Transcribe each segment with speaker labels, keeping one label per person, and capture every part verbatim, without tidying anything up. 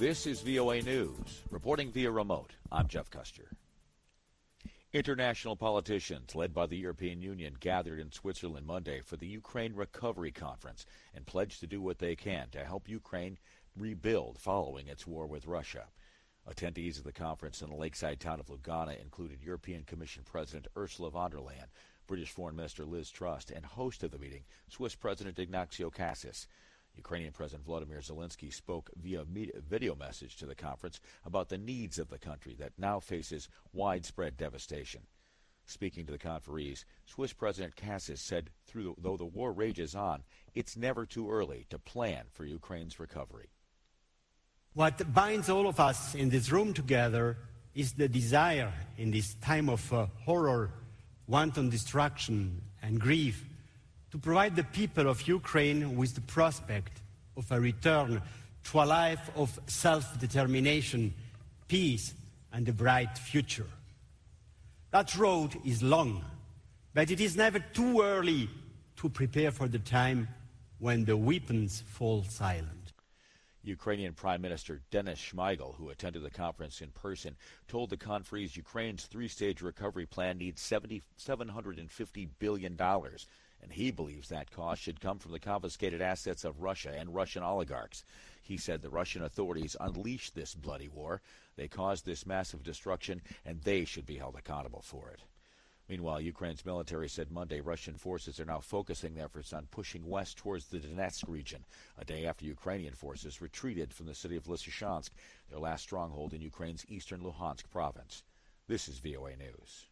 Speaker 1: This is V O A News. Reporting via remote, I'm Jeff Custer. International politicians, led by the European Union, gathered in Switzerland Monday for the Ukraine Recovery Conference and pledged to do what they can to help Ukraine rebuild following its war with Russia. Attendees of the conference in the lakeside town of Lugana included European Commission President Ursula von der Leyen, British Foreign Minister Liz Truss, and host of the meeting, Swiss President Ignacio Cassis. Ukrainian President Volodymyr Zelensky spoke via video message to the conference about the needs of the country that now faces widespread devastation. Speaking to the conferees, Swiss President Cassis said, Through, though the war rages on, it's never too early to plan for Ukraine's recovery.
Speaker 2: What binds all of us in this room together is the desire in this time of uh, horror, wanton destruction, and grief to provide the people of Ukraine with the prospect of a return to a life of self-determination, peace, and a bright future. That road is long, but it is never too early to prepare for the time when the weapons fall silent.
Speaker 1: Ukrainian Prime Minister Denis Shmyhal, who attended the conference in person, told the conferees Ukraine's three-stage recovery plan needs seven hundred fifty billion dollars. And he believes that cost should come from the confiscated assets of Russia and Russian oligarchs. He said the Russian authorities unleashed this bloody war. They caused this massive destruction, and they should be held accountable for it. Meanwhile, Ukraine's military said Monday Russian forces are now focusing their efforts on pushing west towards the Donetsk region, a day after Ukrainian forces retreated from the city of Lysychansk, their last stronghold in Ukraine's eastern Luhansk province. This is V O A News.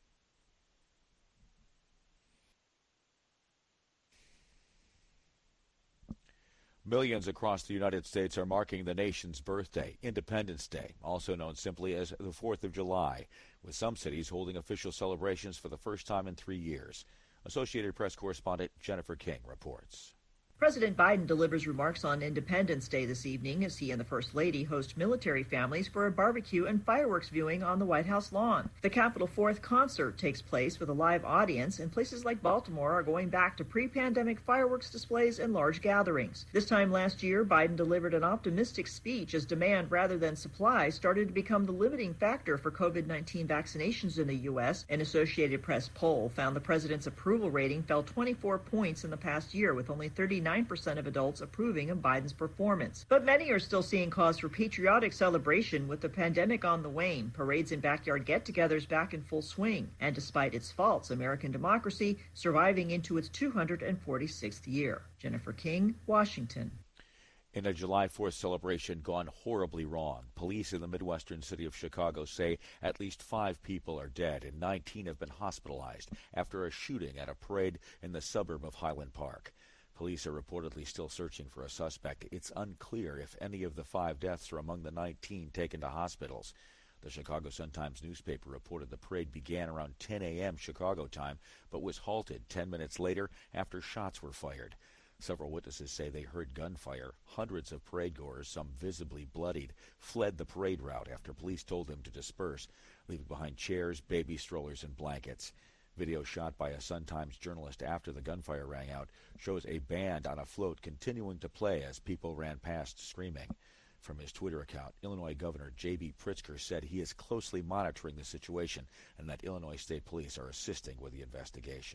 Speaker 1: Millions across the United States are marking the nation's birthday, Independence Day, also known simply as the fourth of July, with some cities holding official celebrations for the first time in three years. Associated Press correspondent Jennifer King reports.
Speaker 3: President Biden delivers remarks on Independence Day this evening as he and the First Lady host military families for a barbecue and fireworks viewing on the White House lawn. The Capitol Fourth concert takes place with a live audience, and places like Baltimore are going back to pre-pandemic fireworks displays and large gatherings. This time last year, Biden delivered an optimistic speech as demand rather than supply started to become the limiting factor for COVID nineteen vaccinations in the U S. An Associated Press poll found the president's approval rating fell twenty-four points in the past year, with only thirty-nine percent of adults approving of Biden's performance. But many are still seeing cause for patriotic celebration with the pandemic on the wane, parades and backyard get-togethers back in full swing, and despite its faults, American democracy surviving into its two hundred forty-sixth year. Jennifer King, Washington.
Speaker 1: In a July fourth celebration gone horribly wrong, police in the Midwestern city of Chicago say at least five people are dead and nineteen have been hospitalized after a shooting at a parade in the suburb of Highland Park. Police are reportedly still searching for a suspect. It's unclear if any of the five deaths are among the nineteen taken to hospitals. The Chicago Sun-Times newspaper reported the parade began around ten a.m. Chicago time, but was halted ten minutes later after shots were fired. Several witnesses say they heard gunfire. Hundreds of parade-goers, some visibly bloodied, fled the parade route after police told them to disperse, leaving behind chairs, baby strollers, and blankets. Video shot by a Sun-Times journalist after the gunfire rang out shows a band on a float continuing to play as people ran past screaming. From his Twitter account, Illinois Governor J B Pritzker said he is closely monitoring the situation and that Illinois State Police are assisting with the investigation.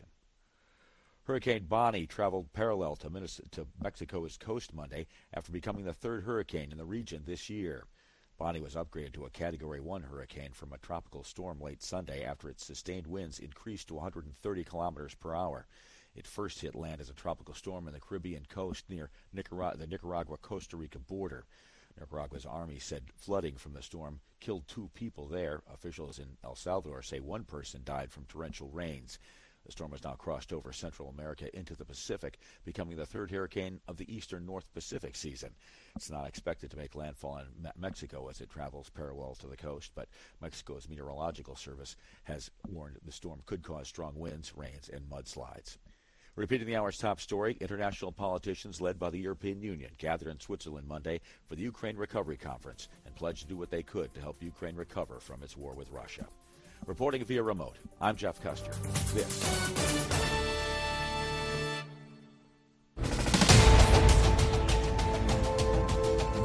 Speaker 1: Hurricane Bonnie traveled parallel to, Minnesota, to Mexico's coast Monday after becoming the third hurricane in the region this year. Bonnie was upgraded to a Category one hurricane from a tropical storm late Sunday after its sustained winds increased to one hundred thirty kilometers per hour. It first hit land as a tropical storm in the Caribbean coast near Nicaragua, the Nicaragua-Costa Rica border. Nicaragua's army said flooding from the storm killed two people there. Officials in El Salvador say one person died from torrential rains. The storm has now crossed over Central America into the Pacific, becoming the third hurricane of the eastern North Pacific season. It's not expected to make landfall in Me- Mexico as it travels parallel to the coast, but Mexico's meteorological service has warned the storm could cause strong winds, rains, and mudslides. Repeating the hour's top story, international politicians led by the European Union gathered in Switzerland Monday for the Ukraine Recovery Conference and pledged to do what they could to help Ukraine recover from its war with Russia. Reporting via remote, I'm Jeff Custer. This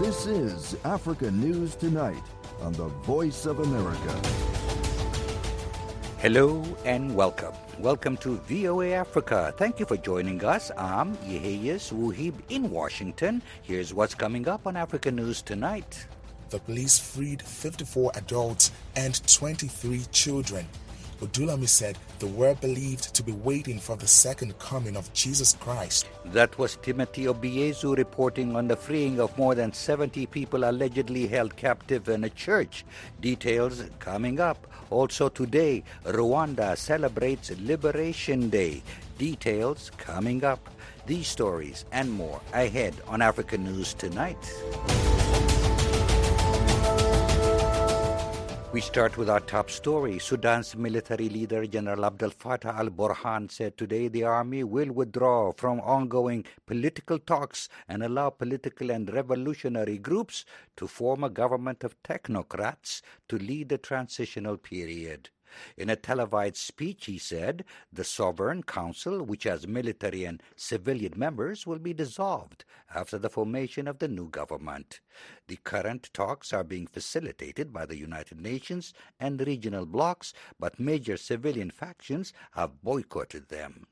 Speaker 4: This is Africa News Tonight on the Voice of America.
Speaker 5: Hello and welcome. Welcome to V O A Africa. Thank you for joining us. I'm Yeheyes Wuhib in Washington. Here's what's coming up on Africa News Tonight.
Speaker 6: The police freed fifty-four adults and twenty-three children. Odulami said they were believed to be waiting for the second coming of Jesus Christ.
Speaker 5: That was Timothy Obiezu reporting on the freeing of more than seventy people allegedly held captive in a church. Details coming up. Also today, Rwanda celebrates Liberation Day. Details coming up. These stories and more ahead on Africa News Tonight. We start with our top story. Sudan's military leader, General Abdel Fattah al-Burhan, said today the army will withdraw from ongoing political talks and allow political and revolutionary groups to form a government of technocrats to lead the transitional period. In a televised speech, he said, the Sovereign Council, which has military and civilian members, will be dissolved after the formation of the new government. The current talks are being facilitated by the United Nations and regional blocs, but major civilian factions have boycotted them.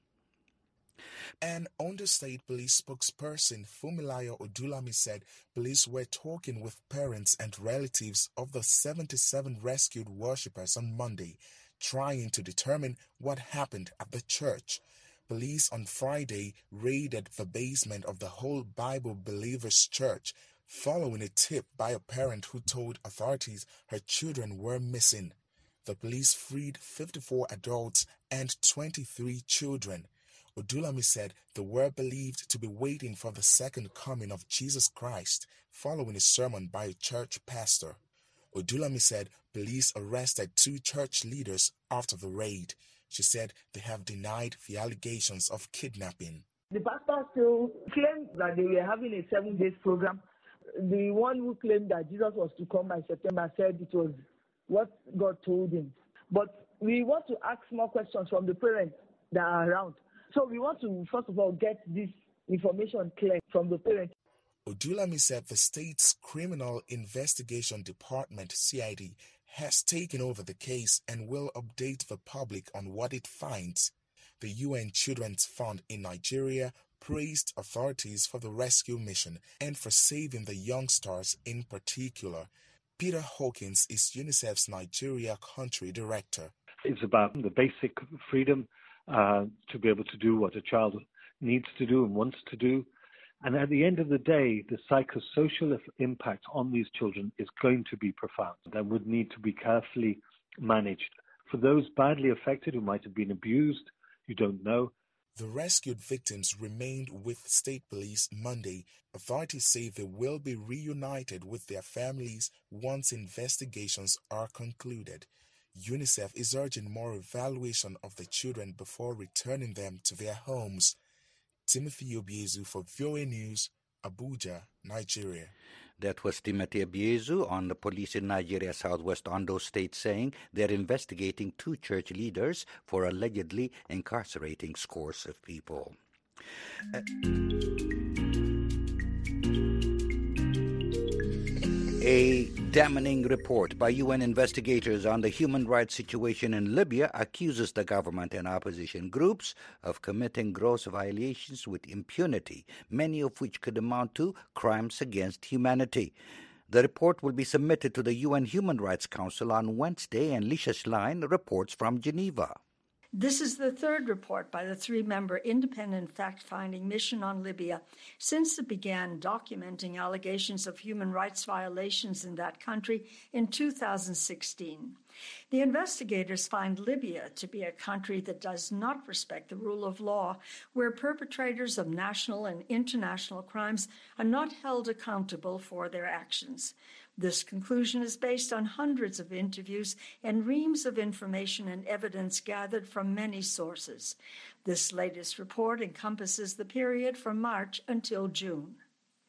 Speaker 6: An Ondo State Police spokesperson, Fumilayo Odulami, said police were talking with parents and relatives of the seventy-seven rescued worshippers on Monday, trying to determine what happened at the church. Police on Friday raided the basement of the Whole Bible Believers Church, following a tip by a parent who told authorities her children were missing. The police freed fifty-four adults and twenty-three children. Odulami said they were believed to be waiting for the second coming of Jesus Christ, following a sermon by a church pastor. Odulami said police arrested two church leaders after the raid. She said they have denied the allegations of kidnapping.
Speaker 7: The pastor still claimed that they were having a seven days program. The one who claimed that Jesus was to come by September said it was what God told him. But we want to ask more questions from the parents that are around. So we want to, first of all, get this information clear from the parents.
Speaker 6: Odulami said the state's Criminal Investigation Department, C I D, has taken over the case and will update the public on what it finds. The U N Children's Fund in Nigeria praised authorities for the rescue mission and for saving the youngsters in particular. Peter Hawkins is UNICEF's Nigeria country director.
Speaker 8: It's about the basic freedom Uh, to be able to do what a child needs to do and wants to do. And at the end of the day, the psychosocial impact on these children is going to be profound and would need to be carefully managed. For those badly affected who might have been abused, you don't know.
Speaker 6: The rescued victims remained with state police Monday. Authorities say they will be reunited with their families once investigations are concluded. UNICEF is urging more evaluation of the children before returning them to their homes. Timothy Obiezu for V O A News, Abuja, Nigeria.
Speaker 5: That was Timothy Obiezu on the police in Nigeria's southwest Ondo State saying they're investigating two church leaders for allegedly incarcerating scores of people. Uh, A damning report by U N investigators on the human rights situation in Libya accuses the government and opposition groups of committing gross violations with impunity, many of which could amount to crimes against humanity. The report will be submitted to the U N Human Rights Council on Wednesday, and Lisha Schlein reports from Geneva.
Speaker 9: This is the third report by the three-member independent fact-finding mission on Libya since it began documenting allegations of human rights violations in that country in two thousand sixteen. The investigators find Libya to be a country that does not respect the rule of law, where perpetrators of national and international crimes are not held accountable for their actions. This conclusion is based on hundreds of interviews and reams of information and evidence gathered from many sources. This latest report encompasses the period from March until June.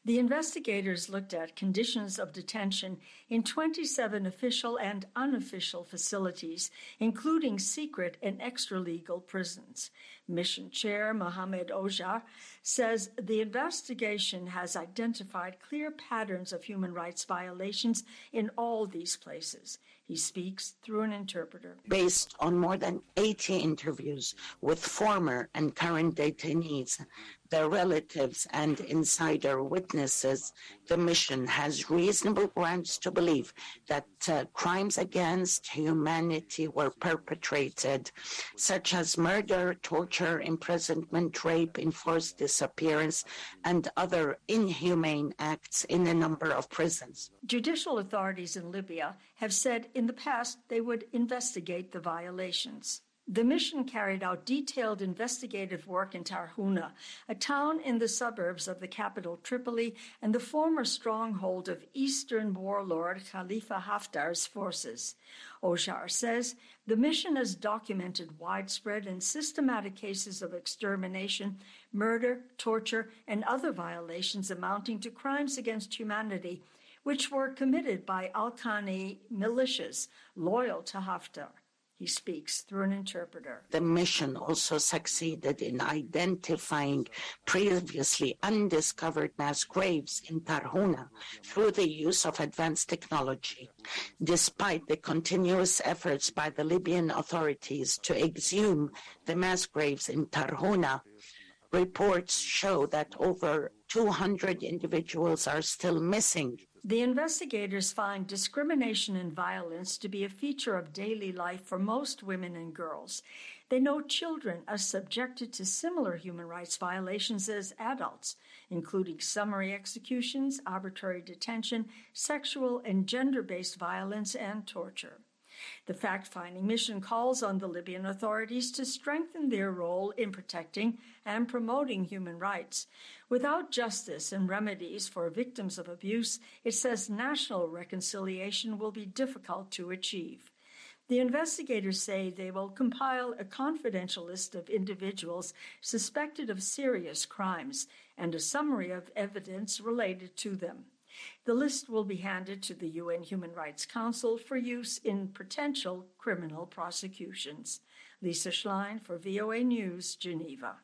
Speaker 9: The investigators looked at conditions of detention in twenty-seven official and unofficial facilities, including secret and extra-legal prisons. Mission Chair Mohamed Ojar says the investigation has identified clear patterns of human rights violations in all these places. He speaks through an interpreter.
Speaker 10: Based on more than eighty interviews with former and current detainees, their relatives and insider witnesses, the mission has reasonable grounds to believe that uh, crimes against humanity were perpetrated, such as murder, torture, imprisonment, rape, enforced disappearance, and other inhumane acts in a number of prisons.
Speaker 9: Judicial authorities in Libya have said in the past they would investigate the violations. The mission carried out detailed investigative work in Tarhuna, a town in the suburbs of the capital Tripoli and the former stronghold of Eastern warlord Khalifa Haftar's forces. Ojar says the mission has documented widespread and systematic cases of extermination, murder, torture, and other violations amounting to crimes against humanity, which were committed by Al-Qani militias loyal to Haftar. He speaks through an interpreter.
Speaker 10: The mission also succeeded in identifying previously undiscovered mass graves in Tarhuna through the use of advanced technology. Despite the continuous efforts by the Libyan authorities to exhume the mass graves in Tarhuna, reports show that over two hundred individuals are still missing.
Speaker 9: The investigators find discrimination and violence to be a feature of daily life for most women and girls. They know children are subjected to similar human rights violations as adults, including summary executions, arbitrary detention, sexual and gender-based violence, and torture. The fact-finding mission calls on the Libyan authorities to strengthen their role in protecting and promoting human rights. Without justice and remedies for victims of abuse, it says national reconciliation will be difficult to achieve. The investigators say they will compile a confidential list of individuals suspected of serious crimes and a summary of evidence related to them. The list will be handed to the U N Human Rights Council for use in potential criminal prosecutions. Lisa Schlein for V O A News, Geneva.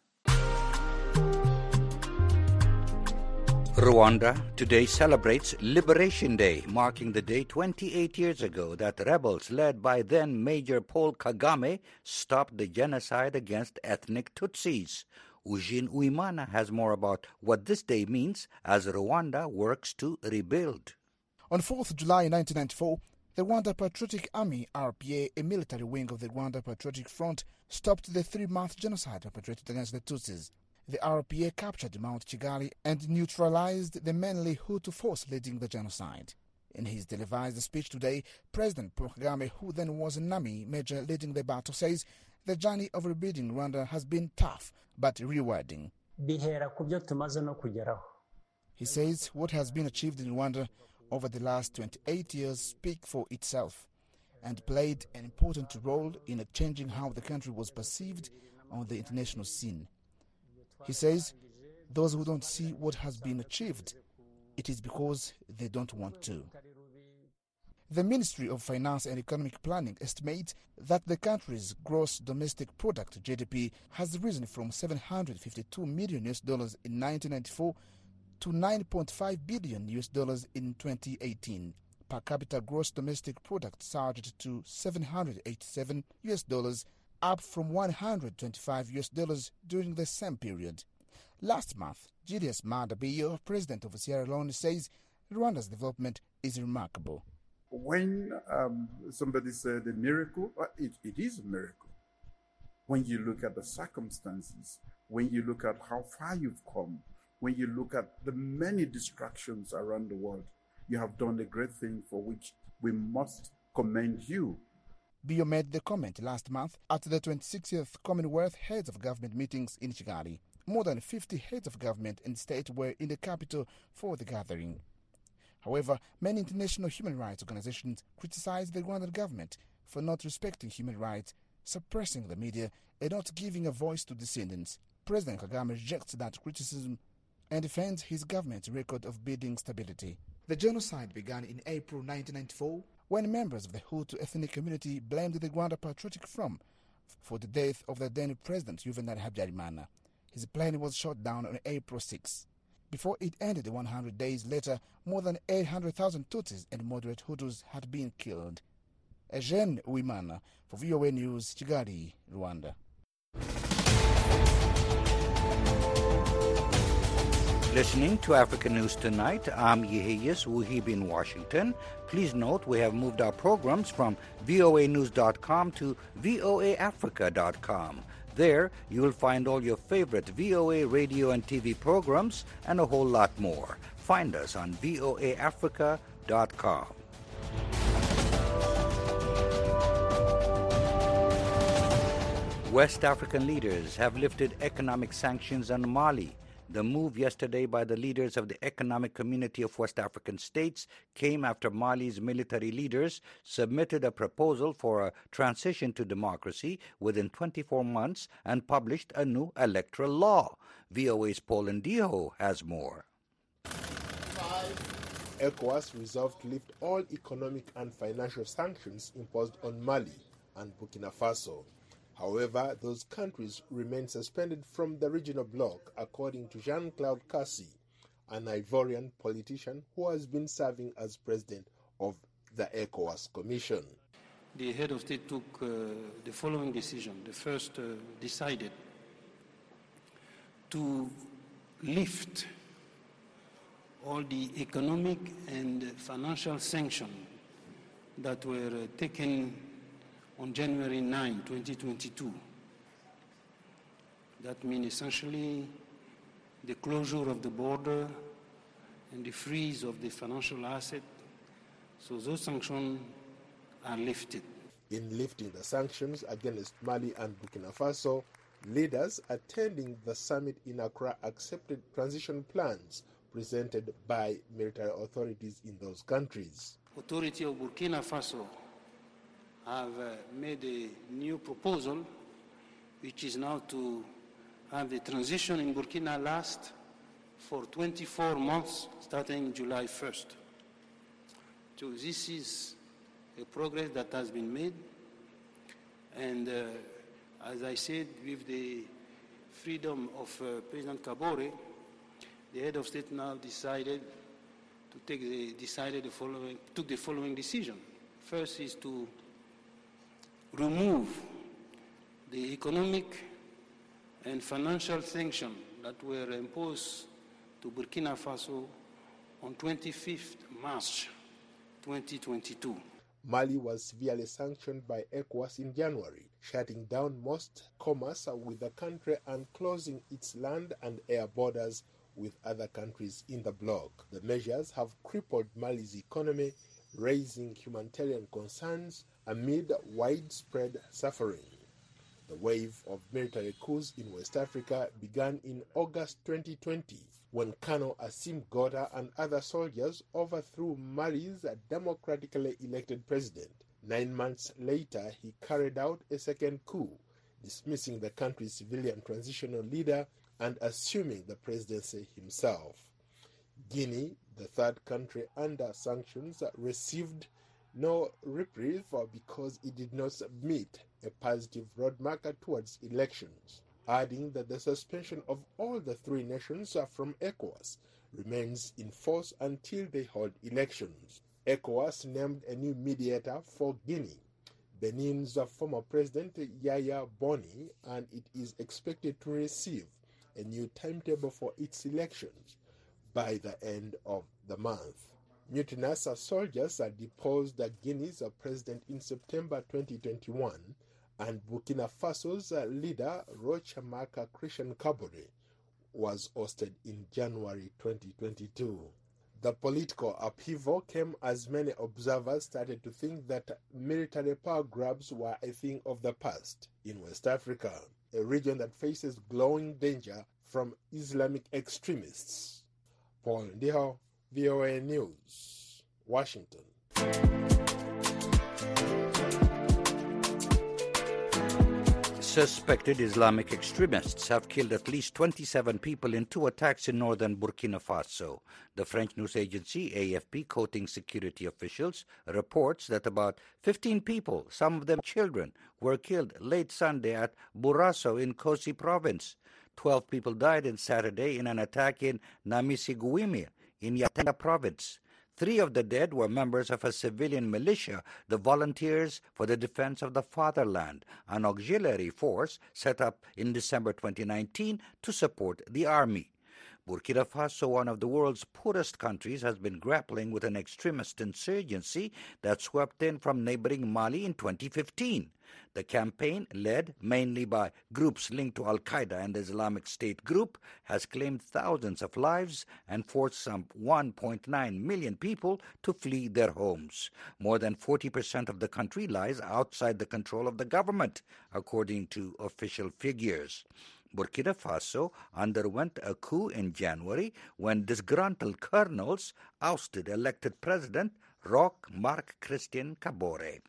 Speaker 5: Rwanda today celebrates Liberation Day, marking the day twenty-eight years ago that rebels led by then Major Paul Kagame stopped the genocide against ethnic Tutsis. Eugene Uimana has more about what this day means as Rwanda works to rebuild.
Speaker 11: On fourth of July nineteen ninety-four, the Rwanda Patriotic Army, R P A, a military wing of the Rwanda Patriotic Front, stopped the three-month genocide perpetrated against the Tutsis. The R P A captured Mount Kigali and neutralized the mainly Hutu force leading the genocide. In his televised speech today, President Paul Kagame, who then was an army major leading the battle, says the journey of rebuilding Rwanda has been tough but rewarding. He says what has been achieved in Rwanda over the last twenty-eight years speak for itself and played an important role in changing how the country was perceived on the international scene. He says those who don't see what has been achieved, it is because they don't want to. The Ministry of Finance and Economic Planning estimates that the country's gross domestic product, G D P, has risen from seven hundred fifty-two million U S dollars in nineteen ninety-four to nine point five billion U S dollars in twenty eighteen. Per capita gross domestic product surged to seven hundred eighty-seven U S dollars, up from one hundred twenty-five U S dollars during the same period. Last month, Julius Maada Bio, president of Sierra Leone, says Rwanda's development is remarkable.
Speaker 12: When um, somebody said a miracle, it, it is a miracle. When you look at the circumstances, when you look at how far you've come, when you look at the many distractions around the world, you have done a great thing for which we must commend you.
Speaker 11: Bio made the comment last month at the twenty-sixth Commonwealth Heads of Government meetings in Kigali. More than fifty heads of government and state were in the capital for the gathering. However, many international human rights organizations criticize the Rwandan government for not respecting human rights, suppressing the media, and not giving a voice to descendants. President Kagame rejects that criticism and defends his government's record of building stability. The genocide began in April nineteen ninety-four when members of the Hutu ethnic community blamed the Rwanda Patriotic Front for the death of the then President Juvenal Habyarimana. His plane was shot down on April sixth. Before it ended one hundred days later, more than eight hundred thousand Tutsis and moderate Hutus had been killed. Eugene Uwimana for V O A News, Kigali, Rwanda.
Speaker 5: Listening to African News Tonight, I'm Yehiyas Wuhib in Washington. Please note we have moved our programs from V O A news dot com to V O A Africa dot com. There, you will find all your favorite V O A radio and T V programs and a whole lot more. Find us on V O A Africa dot com. West African leaders have lifted economic sanctions on Mali. The move yesterday by the leaders of the Economic Community of West African States came after Mali's military leaders submitted a proposal for a transition to democracy within twenty-four months and published a new electoral law. V O A's Paul Ndiho has more.
Speaker 13: ECOWAS resolved to lift all economic and financial sanctions imposed on Mali and Burkina Faso. However, those countries remain suspended from the regional bloc, according to Jean-Claude Cassi, an Ivorian politician who has been serving as president of the ECOWAS Commission.
Speaker 14: The head of state took uh, the following decision. The first uh, decided to lift all the economic and financial sanctions that were uh, taken on January ninth, twenty twenty-two. That means essentially the closure of the border and the freeze of the financial asset. So those sanctions are lifted.
Speaker 13: In lifting the sanctions against Mali and Burkina Faso, leaders attending the summit in Accra accepted transition plans presented by military authorities in those countries.
Speaker 14: Authority of Burkina Faso have uh, made a new proposal, which is now to have the transition in Burkina last for twenty-four months, starting July first. So this is a progress that has been made, and uh, as I said, with the freedom of uh, President Kabore, the head of state now decided to take the decided the following took the following decision. First is to remove the economic and financial sanctions that were imposed to Burkina Faso on twenty-fifth March twenty twenty-two.
Speaker 13: Mali was severely sanctioned by ECOWAS in January, shutting down most commerce with the country and closing its land and air borders with other countries in the bloc. The measures have crippled Mali's economy, raising humanitarian concerns amid widespread suffering. The wave of military coups in West Africa began in August twenty twenty, when Colonel Assimi Goïta and other soldiers overthrew Mali's democratically elected president. Nine months later, he carried out a second coup, dismissing the country's civilian transitional leader and assuming the presidency himself. Guinea, the third country under sanctions, received no reprieve because it did not submit a positive roadmap towards elections, adding that the suspension of all the three nations from ECOWAS remains in force until they hold elections. ECOWAS named a new mediator for Guinea, Benin's former president Yaya Boni, and it is expected to receive a new timetable for its elections by the end of the month. Mutinous soldiers deposed Guinea's president in September twenty twenty-one, and Burkina Faso's leader, Roch-Marc Christian Kabore, was ousted in January twenty twenty-two. The political upheaval came as many observers started to think that military power grabs were a thing of the past in West Africa, a region that faces growing danger from Islamic extremists. Paul Ndiho, V O A News, Washington.
Speaker 5: Suspected Islamic extremists have killed at least twenty-seven people in two attacks in northern Burkina Faso. The French news agency A F P, quoting security officials, reports that about fifteen people, some of them children, were killed late Sunday at Bourasso in Kosi province. Twelve people died on Saturday in an attack in Namisiguimi in Yatanga province. Three of the dead were members of a civilian militia, the Volunteers for the Defense of the Fatherland, an auxiliary force set up in December twenty nineteen to support the army. Burkina Faso, one of the world's poorest countries, has been grappling with an extremist insurgency that swept in from neighboring Mali in twenty fifteen. The campaign, led mainly by groups linked to Al-Qaeda and the Islamic State group, has claimed thousands of lives and forced some one point nine million people to flee their homes. More than forty percent of the country lies outside the control of the government, according to official figures. Burkina Faso underwent a coup in January when disgruntled colonels ousted elected President Roch Marc Christian Kabore.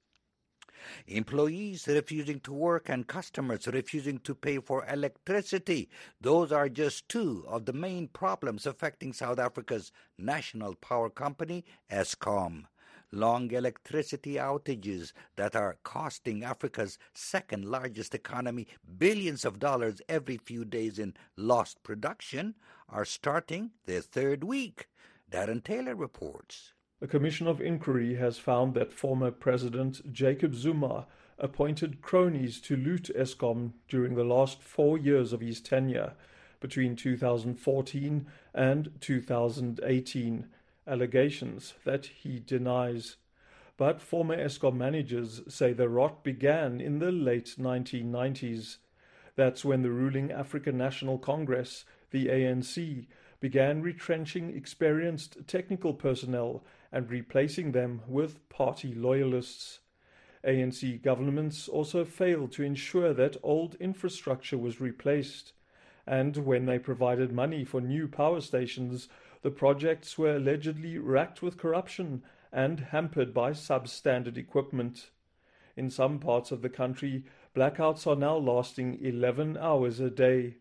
Speaker 5: Employees refusing to work and customers refusing to pay for electricity. Those are just two of the main problems affecting South Africa's national power company, Eskom. Long electricity outages that are costing Africa's second largest economy billions of dollars every few days in lost production are starting their third week. Darren Taylor reports.
Speaker 15: A commission of inquiry has found that former President Jacob Zuma appointed cronies to loot Eskom during the last four years of his tenure, between two thousand fourteen and two thousand eighteen, allegations that he denies. But former Eskom managers say the rot began in the late nineteen nineties. That's when the ruling African National Congress, the A N C, began retrenching experienced technical personnel and replacing them with party loyalists. A N C governments also failed to ensure that old infrastructure was replaced, and when they provided money for new power stations, the projects were allegedly racked with corruption and hampered by substandard equipment. In some parts of the country, blackouts are now lasting eleven hours a day.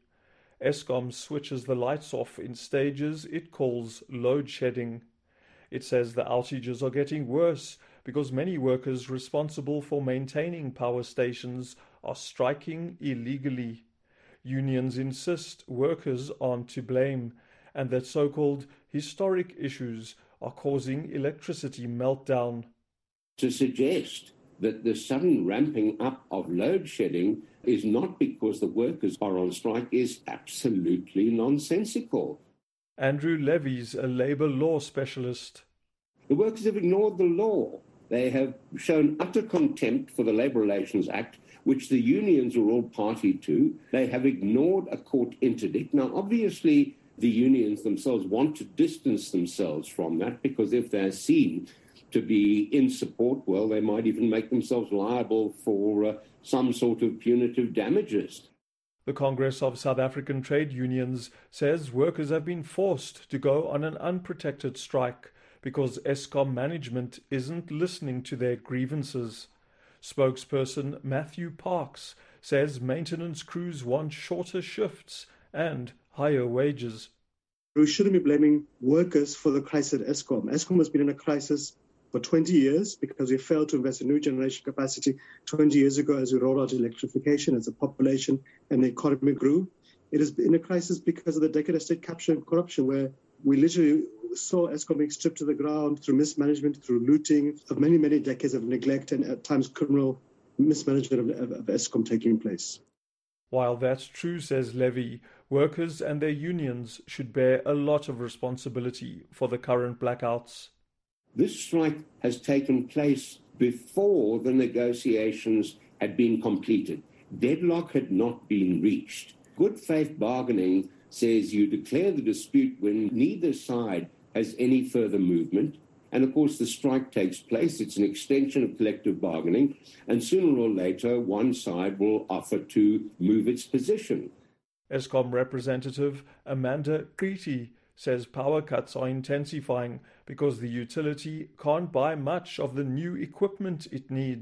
Speaker 15: Eskom switches the lights off in stages it calls load shedding. It says the outages are getting worse because many workers responsible for maintaining power stations are striking illegally. Unions insist workers aren't to blame and that so-called historic issues are causing electricity meltdown.
Speaker 16: To suggest that the sudden ramping up of load shedding is not because the workers are on strike is absolutely nonsensical.
Speaker 15: Andrew Levy's a labour law specialist.
Speaker 16: The workers have ignored the law. They have shown utter contempt for the Labour Relations Act, which the unions are all party to. They have ignored a court interdict. Now, obviously, the unions themselves want to distance themselves from that because if they're seen to be in support, well, they might even make themselves liable for uh, some sort of punitive damages.
Speaker 15: The Congress of South African Trade Unions says workers have been forced to go on an unprotected strike because Eskom management isn't listening to their grievances. Spokesperson Matthew Parks says maintenance crews want shorter shifts and higher wages.
Speaker 17: We shouldn't be blaming workers for the crisis at Eskom. Eskom has been in a crisis for twenty years because we failed to invest in new generation capacity twenty years ago as we rolled out electrification, as the population and the economy grew. It is in a crisis because of the decade of state capture and corruption, where we literally saw Eskom being stripped to the ground through mismanagement, through looting, of many, many decades of neglect and at times criminal mismanagement of, of, of Eskom taking place.
Speaker 15: While that's true, says Levy, workers and their unions should bear a lot of responsibility for the current blackouts.
Speaker 16: This strike has taken place before the negotiations had been completed. Deadlock had not been reached. Good faith bargaining says you declare the dispute when neither side has any further movement. And of course, the strike takes place. It's an extension of collective bargaining. And sooner or later, one side will offer to move its position.
Speaker 15: Eskom representative Amanda Kriti says power cuts are intensifying because the utility can't buy much of the new equipment it needs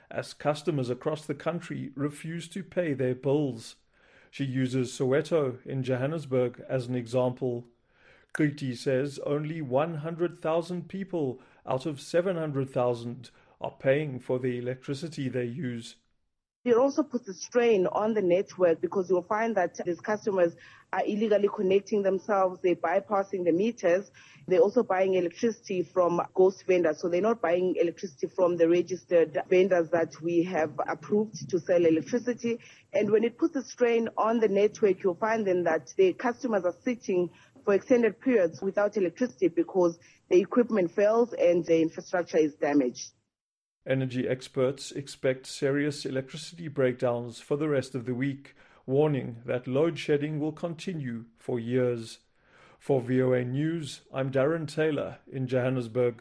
Speaker 15: as customers across the country refuse to pay their bills. She uses Soweto in Johannesburg as an example. Kriti says only one hundred thousand people out of seven hundred thousand are paying for the electricity they use.
Speaker 18: It also puts a strain on the network because you'll find that these customers are illegally connecting themselves, they're bypassing the meters, they're also buying electricity from ghost vendors. So they're not buying electricity from the registered vendors that we have approved to sell electricity. And when it puts a strain on the network, you'll find then that the customers are sitting for extended periods without electricity because the equipment fails and the infrastructure is damaged.
Speaker 15: Energy experts expect serious electricity breakdowns for the rest of the week, warning that load shedding will continue for years. For V O A News, I'm Darren Taylor in Johannesburg.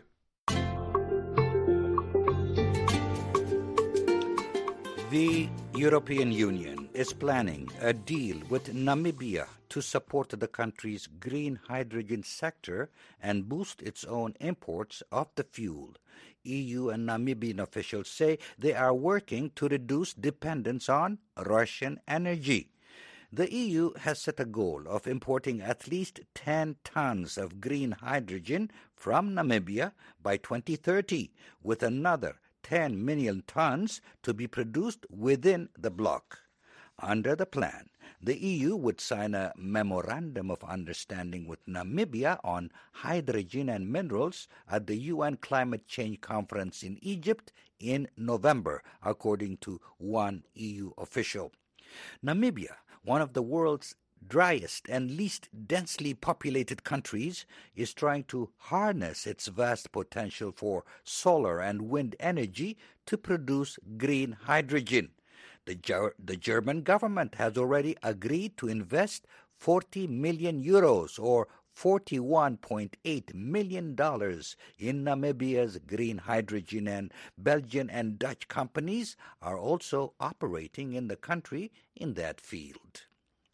Speaker 5: The European Union is planning a deal with Namibia to support the country's green hydrogen sector and boost its own imports of the fuel. E U and Namibian officials say they are working to reduce dependence on Russian energy. The E U has set a goal of importing at least ten tons of green hydrogen from Namibia by twenty thirty, with another ten million tons to be produced within the bloc. Under the plan, the E U would sign a memorandum of understanding with Namibia on hydrogen and minerals at the U N Climate Change Conference in Egypt in November, according to one E U official. Namibia, one of the world's driest and least densely populated countries, is trying to harness its vast potential for solar and wind energy to produce green hydrogen. The, Ger- the German government has already agreed to invest forty million euros or forty-one point eight million dollars in Namibia's green hydrogen, and Belgian and Dutch companies are also operating in the country in that field.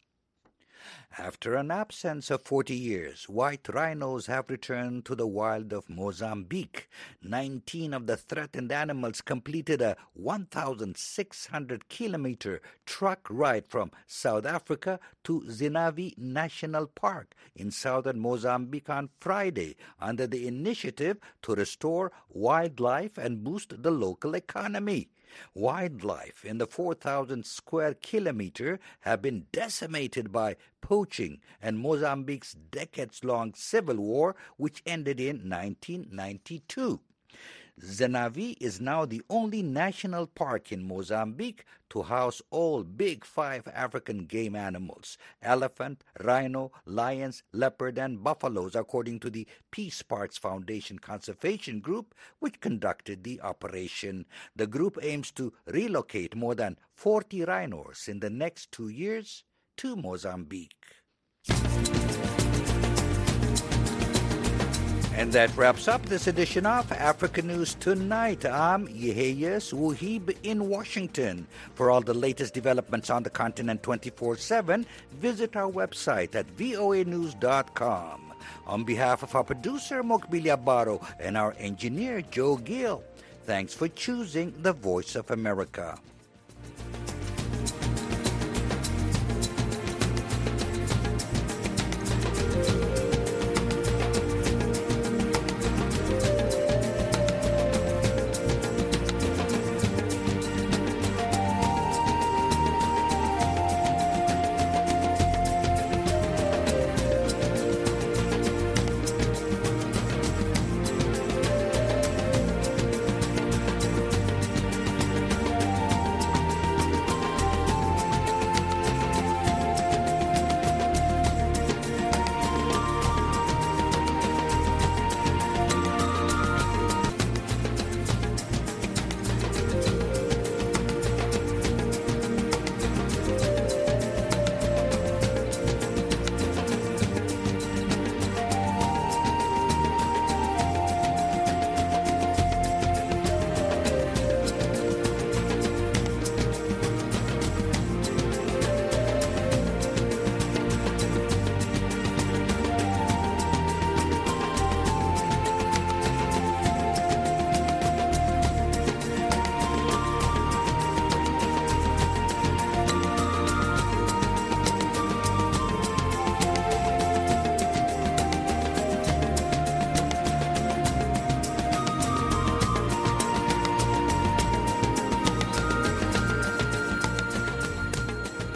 Speaker 5: After an absence of forty years, white rhinos have returned to the wild of Mozambique. Nineteen of the threatened animals completed a one thousand six hundred kilometer truck ride from South Africa to Zinavi National Park in southern Mozambique on Friday under the initiative to restore wildlife and boost the local economy. Wildlife in the four thousand square kilometer have been decimated by poaching and Mozambique's decades-long civil war, which ended in nineteen ninety-two. Zinavi is now the only national park in Mozambique to house all big five African game animals: elephant, rhino, lions, leopard, and buffaloes, according to the Peace Parks Foundation Conservation Group, which conducted the operation. The group aims to relocate more than forty rhinos in the next two years to Mozambique. And that wraps up this edition of Africa News Tonight. I'm Yeheyes Wuhib in Washington. For all the latest developments on the continent twenty-four seven, visit our website at voa news dot com. On behalf of our producer, Mokbilia Baro, and our engineer, Joe Gill, thanks for choosing the Voice of America.